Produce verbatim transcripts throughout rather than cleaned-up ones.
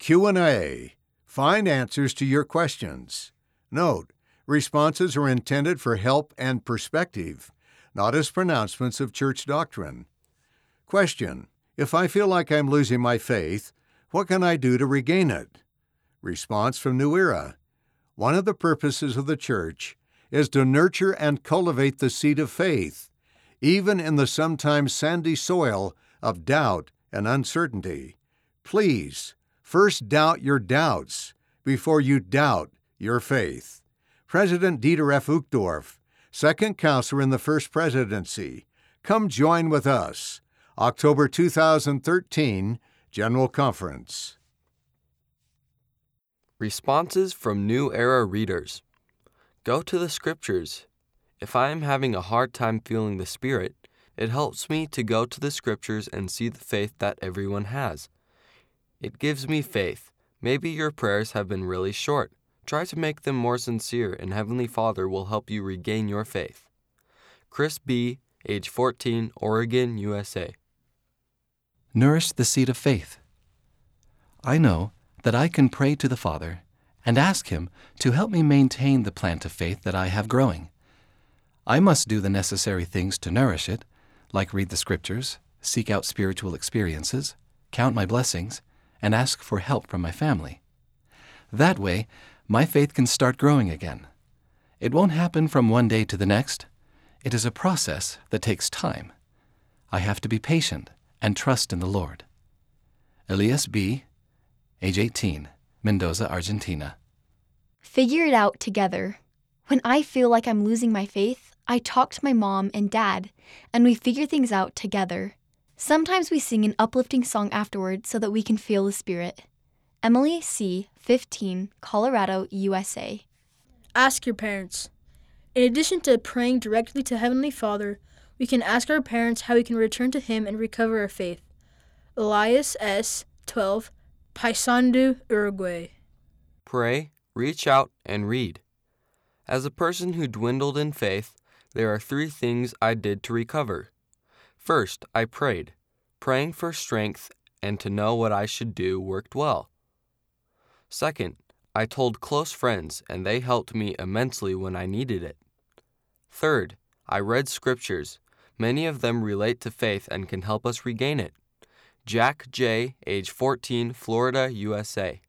Q and A. Find answers to your questions. Note, responses are intended for help and perspective, not as pronouncements of church doctrine. Question: If I feel like I'm losing my faith, what can I do to regain it? Response from New Era: One of the purposes of the church is to nurture and cultivate the seed of faith, even in the sometimes sandy soil of doubt and uncertainty. Please, first doubt your doubts before you doubt your faith. President Dieter F. Uchtdorf, second counselor in the First Presidency. Come join with us. October two thousand thirteen, General Conference. Responses from New Era readers. Go to the Scriptures. If I am having a hard time feeling the Spirit, it helps me to go to the Scriptures and see the faith that everyone has. It gives me faith. Maybe your prayers have been really short. Try to make them more sincere, and Heavenly Father will help you regain your faith. Chris B., age fourteen, Oregon, U S A. Nourish the seed of faith. I know that I can pray to the Father and ask Him to help me maintain the plant of faith that I have growing. I must do the necessary things to nourish it, like read the Scriptures, seek out spiritual experiences, count my blessings, and ask for help from my family. That way, my faith can start growing again. It won't happen from one day to the next. It is a process that takes time. I have to be patient and trust in the Lord. Elias B., age eighteen, Mendoza, Argentina. Figure it out together. When I feel like I'm losing my faith, I talk to my mom and dad, and we figure things out together. Sometimes we sing an uplifting song afterward so that we can feel the Spirit. Emily C., fifteen, Colorado, U S A. Ask your parents. In addition to praying directly to Heavenly Father, we can ask our parents how we can return to Him and recover our faith. Elias S., twelve, Paysandú, Uruguay. Pray, reach out, and read. As a person who dwindled in faith, there are three things I did to recover. First, I prayed. Praying for strength and to know what I should do worked well. Second, I told close friends, and they helped me immensely when I needed it. Third, I read Scriptures. Many of them relate to faith and can help us regain it. Jack J., age fourteen, Florida, U S A.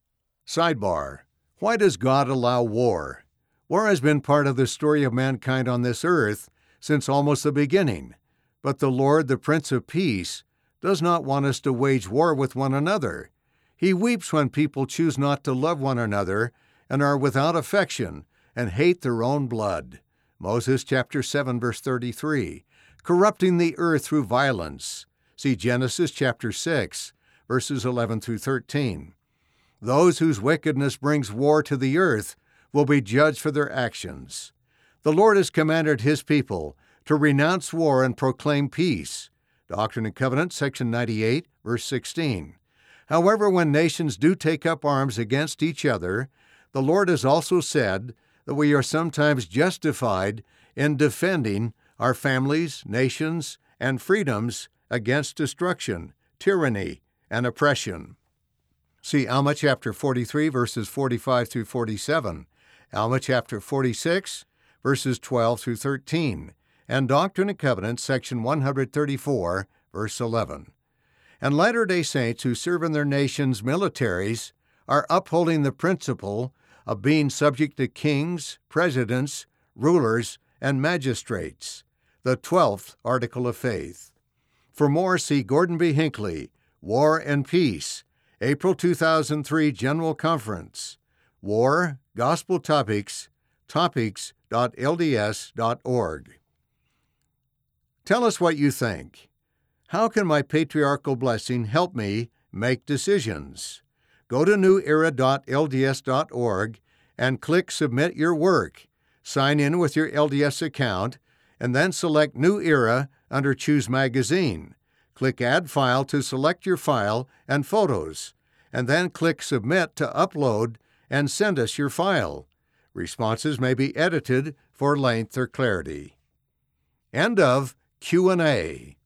Sidebar: Why does God allow war? War has been part of the story of mankind on this earth since almost the beginning. But the Lord, the Prince of Peace, does not want us to wage war with one another. He weeps when people choose not to love one another and are without affection and hate their own blood. Moses chapter seven, verse thirty-three. Corrupting the earth through violence. See Genesis chapter six, verses eleven through thirteen. Those whose wickedness brings war to the earth will be judged for their actions. The Lord has commanded His people to renounce war and proclaim peace. Doctrine and Covenants, section ninety-eight, verse sixteen. However, when nations do take up arms against each other, the Lord has also said that we are sometimes justified in defending our families, nations, and freedoms against destruction, tyranny, and oppression. See Alma chapter forty-three, verses forty-five through forty-seven, Alma chapter forty-six, verses twelve through thirteen, and Doctrine and Covenants, section one thirty-four, verse eleven. And Latter-day Saints who serve in their nation's militaries are upholding the principle of being subject to kings, presidents, rulers, and magistrates, the twelfth article of faith. For more, see Gordon B. Hinckley, War and Peace, April two thousand three General Conference, War, Gospel Topics, topics dot l d s dot org. Tell us what you think. How can my patriarchal blessing help me make decisions? Go to new era dot l d s dot org and click Submit Your Work. Sign in with your L D S account, and then select New Era under Choose Magazine. Click Add File to select your file and photos, and then click Submit to upload and send us your file. Responses may be edited for length or clarity. End of Q and A.